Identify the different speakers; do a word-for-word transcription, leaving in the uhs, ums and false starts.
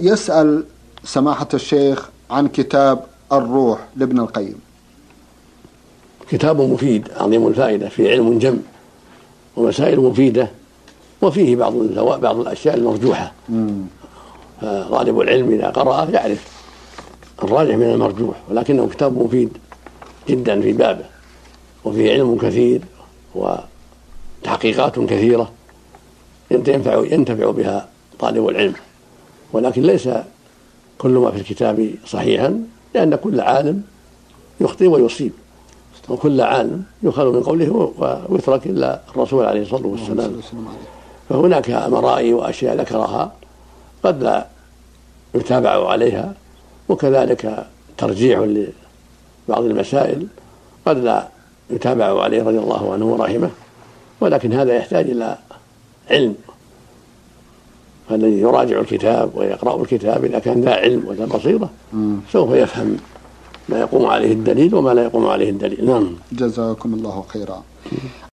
Speaker 1: يسأل سماحة الشيخ عن كتاب الروح لابن القيم.
Speaker 2: كتاب مفيد عظيم الفائدة، فيه علم جم ومسائل مفيدة، وفيه بعض بعض الأشياء المرجوحة. فطالب العلم إذا قرأه يعرف الراجح من المرجوح، ولكنه كتاب مفيد جدا في بابه، وفيه علم كثير وتحقيقات كثيرة ينتفع ينتفع بها طالب العلم. ولكن ليس كل ما في الكتاب صحيحا، لأن كل عالم يخطئ ويصيب، وكل عالم يخل من قوله ويترك إلا الرسول عليه الصلاة والسلام. فهناك مرائي وأشياء ذكرها قد لا يتابع عليها، وكذلك ترجيح لبعض المسائل قد لا يتابع عليه رضي الله عنه ورحمه، ولكن هذا يحتاج إلى علم. فالذي يراجع الكتاب ويقرأ الكتاب إذا كان ذا علم وذا بصيرة سوف يفهم ما يقوم عليه الدليل وما لا يقوم عليه الدليل. نعم.
Speaker 1: جزاكم الله خيرا.